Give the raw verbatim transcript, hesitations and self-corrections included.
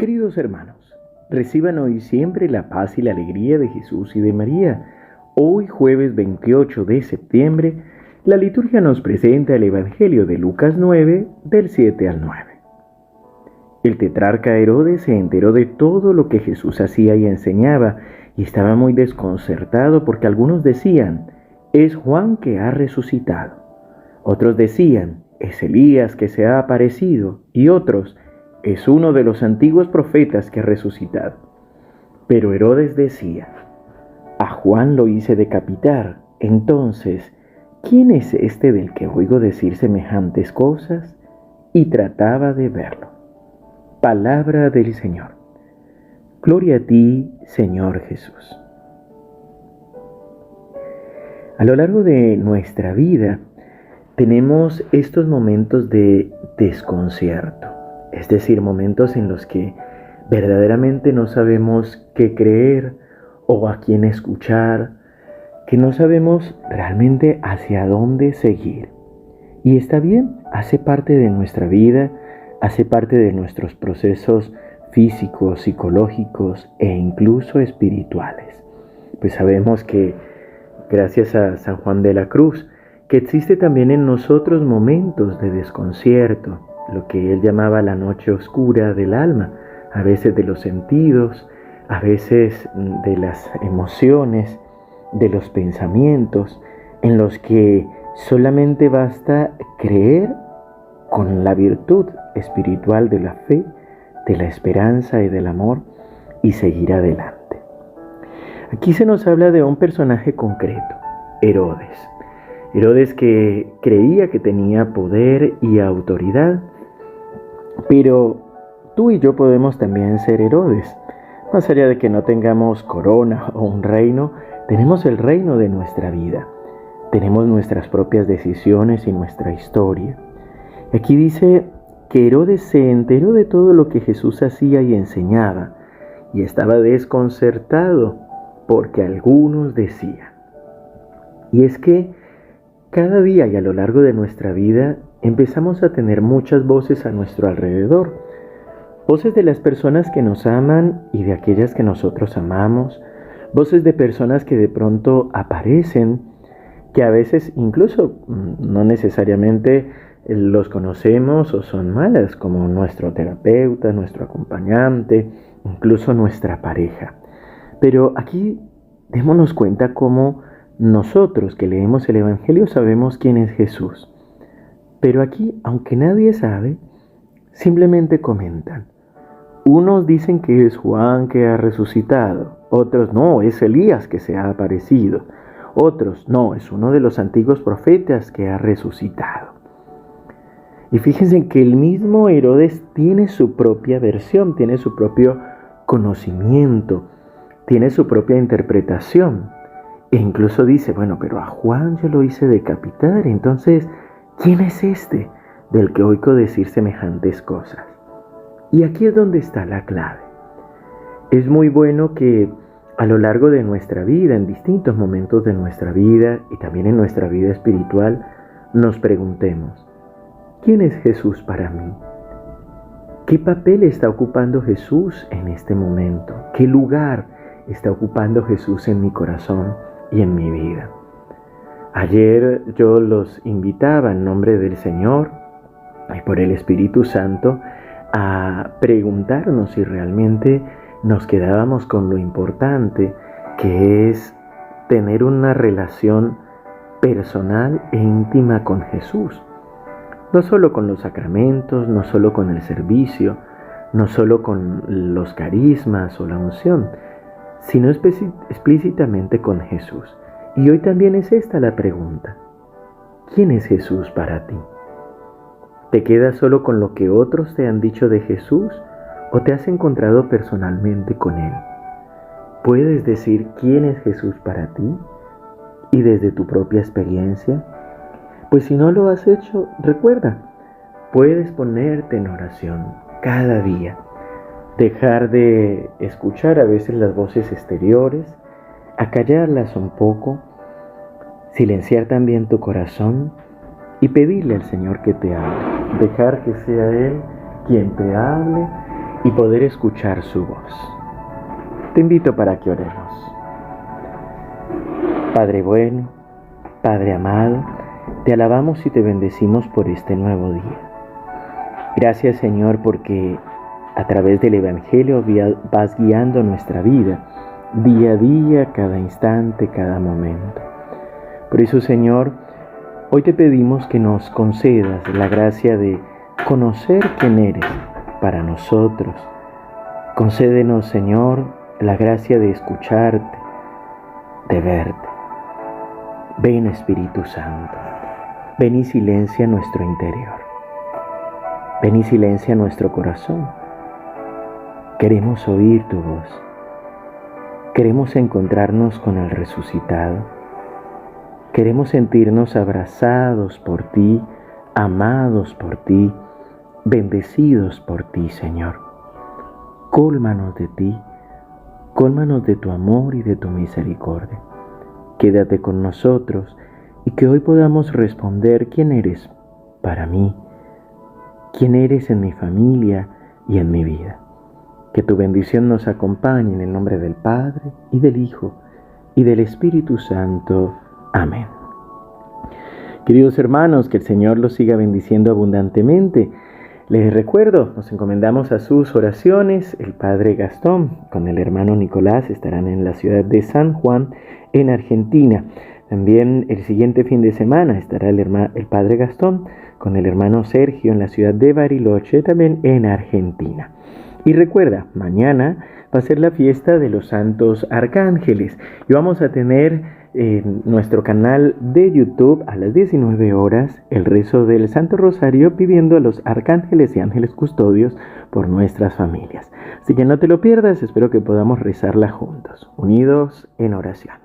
Queridos hermanos, reciban hoy siempre la paz y la alegría de Jesús y de María. Hoy, jueves veintiocho de septiembre, la liturgia nos presenta el Evangelio de Lucas nueve, del siete al nueve. El tetrarca Herodes se enteró de todo lo que Jesús hacía y enseñaba, y estaba muy desconcertado porque algunos decían, es Juan que ha resucitado. Otros decían, es Elías que se ha aparecido, y otros, es uno de los antiguos profetas que ha resucitado. Pero Herodes decía, a Juan lo hice decapitar, entonces, ¿quién es este del que oigo decir semejantes cosas? Y trataba de verlo. Palabra del Señor. Gloria a ti, Señor Jesús. A lo largo de nuestra vida tenemos estos momentos de desconcierto, es decir, momentos en los que verdaderamente no sabemos qué creer o a quién escuchar, que no sabemos realmente hacia dónde seguir. Y está bien, hace parte de nuestra vida, hace parte de nuestros procesos físicos, psicológicos e incluso espirituales. Pues sabemos que, gracias a San Juan de la Cruz, que existe también en nosotros momentos de desconcierto, lo que él llamaba la noche oscura del alma, a veces de los sentidos, a veces de las emociones, de los pensamientos, en los que solamente basta creer con la virtud espiritual de la fe, de la esperanza y del amor y seguir adelante. Aquí se nos habla de un personaje concreto, Herodes. Herodes que creía que tenía poder y autoridad, pero tú y yo podemos también ser Herodes. Más allá de que no tengamos corona o un reino, tenemos el reino de nuestra vida. Tenemos nuestras propias decisiones y nuestra historia. Aquí dice que Herodes se enteró de todo lo que Jesús hacía y enseñaba, y estaba desconcertado porque algunos decían. Y es que cada día y a lo largo de nuestra vida empezamos a tener muchas voces a nuestro alrededor. Voces de las personas que nos aman y de aquellas que nosotros amamos. Voces de personas que de pronto aparecen, que a veces incluso no necesariamente los conocemos o son malas, como nuestro terapeuta, nuestro acompañante, incluso nuestra pareja. Pero aquí démonos cuenta cómo nosotros que leemos el Evangelio sabemos quién es Jesús. Pero aquí, aunque nadie sabe, simplemente comentan. Unos dicen que es Juan que ha resucitado, otros no, es Elías que se ha aparecido, otros no, es uno de los antiguos profetas que ha resucitado. Y fíjense que el mismo Herodes tiene su propia versión, tiene su propio conocimiento, tiene su propia interpretación. E incluso dice, bueno, pero a Juan yo lo hice decapitar, entonces, ¿quién es este del que oigo decir semejantes cosas? Y aquí es donde está la clave. Es muy bueno que a lo largo de nuestra vida, en distintos momentos de nuestra vida y también en nuestra vida espiritual, nos preguntemos, ¿quién es Jesús para mí? ¿Qué papel está ocupando Jesús en este momento? ¿Qué lugar está ocupando Jesús en mi corazón y en mi vida? Ayer yo los invitaba en nombre del Señor y por el Espíritu Santo a preguntarnos si realmente nos quedábamos con lo importante que es tener una relación personal e íntima con Jesús. No solo con los sacramentos, no solo con el servicio, no solo con los carismas o la unción, sino especi- explícitamente con Jesús. Y hoy también es esta la pregunta. ¿Quién es Jesús para ti? ¿Te quedas solo con lo que otros te han dicho de Jesús o te has encontrado personalmente con Él? ¿Puedes decir quién es Jesús para ti y desde tu propia experiencia? Pues si no lo has hecho, recuerda, puedes ponerte en oración cada día. Dejar de escuchar a veces las voces exteriores, acallarlas un poco, silenciar también tu corazón y pedirle al Señor que te hable. Dejar que sea Él quien te hable y poder escuchar su voz. Te invito para que oremos. Padre bueno, Padre amado, te alabamos y te bendecimos por este nuevo día. Gracias, Señor, porque a través del Evangelio vas guiando nuestra vida, día a día, cada instante, cada momento. Por eso, Señor, hoy te pedimos que nos concedas la gracia de conocer quién eres para nosotros. Concédenos, Señor, la gracia de escucharte, de verte. Ven, Espíritu Santo, ven y silencia nuestro interior. Ven y silencia nuestro corazón. Queremos oír tu voz. Queremos encontrarnos con el resucitado. Queremos sentirnos abrazados por ti, amados por ti, bendecidos por ti, Señor. Cólmanos de ti, cólmanos de tu amor y de tu misericordia. Quédate con nosotros y que hoy podamos responder quién eres para mí, quién eres en mi familia y en mi vida. Que tu bendición nos acompañe en el nombre del Padre y del Hijo y del Espíritu Santo. Amén. Queridos hermanos, que el Señor los siga bendiciendo abundantemente. Les recuerdo, nos encomendamos a sus oraciones. El Padre Gastón con el hermano Nicolás estarán en la ciudad de San Juan, en Argentina. También el siguiente fin de semana estará el, herma, el Padre Gastón con el hermano Sergio en la ciudad de Bariloche, también en Argentina. Y recuerda, mañana va a ser la fiesta de los santos arcángeles y vamos a tener en nuestro canal de YouTube a las diecinueve horas el rezo del Santo Rosario pidiendo a los arcángeles y ángeles custodios por nuestras familias. Así que no te lo pierdas, espero que podamos rezarla juntos, unidos en oración.